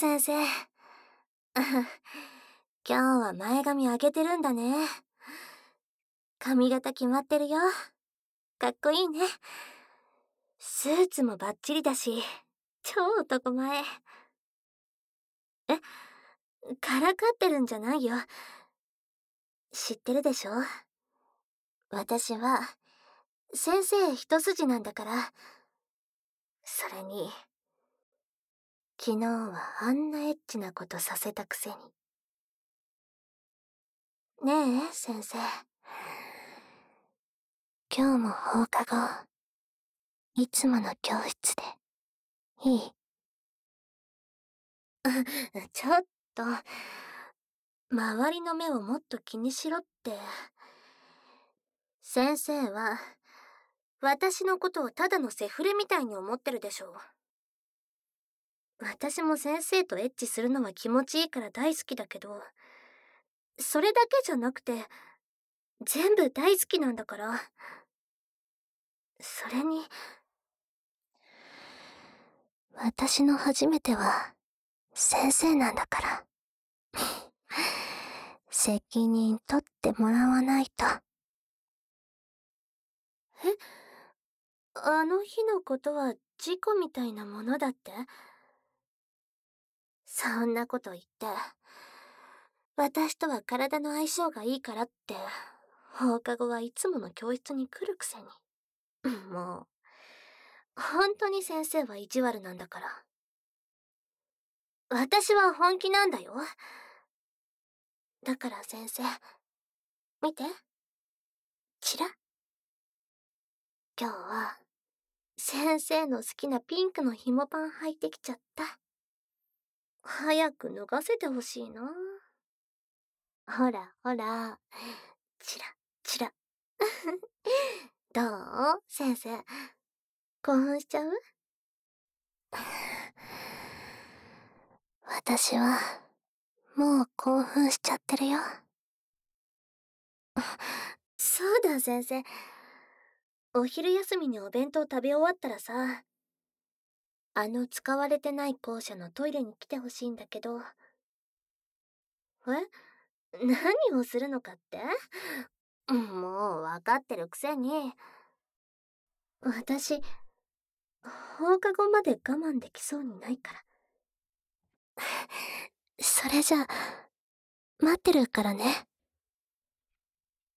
先生。今日は前髪上げてるんだね。髪型決まってるよ。かっこいいね。スーツもバッチリだし、超男前。え、からかってるんじゃないよ。知ってるでしょ？私は、先生一筋なんだから。それに、昨日はあんなエッチなことさせたくせに。ねえ、先生。今日も放課後、いつもの教室で、いい？ちょっと、周りの目をもっと気にしろって。先生は、私のことをただのセフレみたいに思ってるでしょ。私も先生とエッチするのは気持ちいいから大好きだけど、それだけじゃなくて、全部大好きなんだから。それに、私の初めては、先生なんだから。責任取ってもらわないと。え？あの日のことは事故みたいなものだって？そんなこと言って、私とは体の相性がいいからって、放課後はいつもの教室に来るくせに。もう、本当に先生は意地悪なんだから。私は本気なんだよ。だから先生、見て。チラ。今日は、先生の好きなピンクの紐パン履いてきちゃった。早く脱がせてほしいな。ほらほら、チラ、チラ。どう？先生。興奮しちゃう？私は、もう興奮しちゃってるよ。そうだ、先生。お昼休みにお弁当食べ終わったらさ、使われてない校舎のトイレに来てほしいんだけど。何をするのかって？もう分かってるくせに。私、放課後まで我慢できそうにないから。それじゃあ、待ってるからね。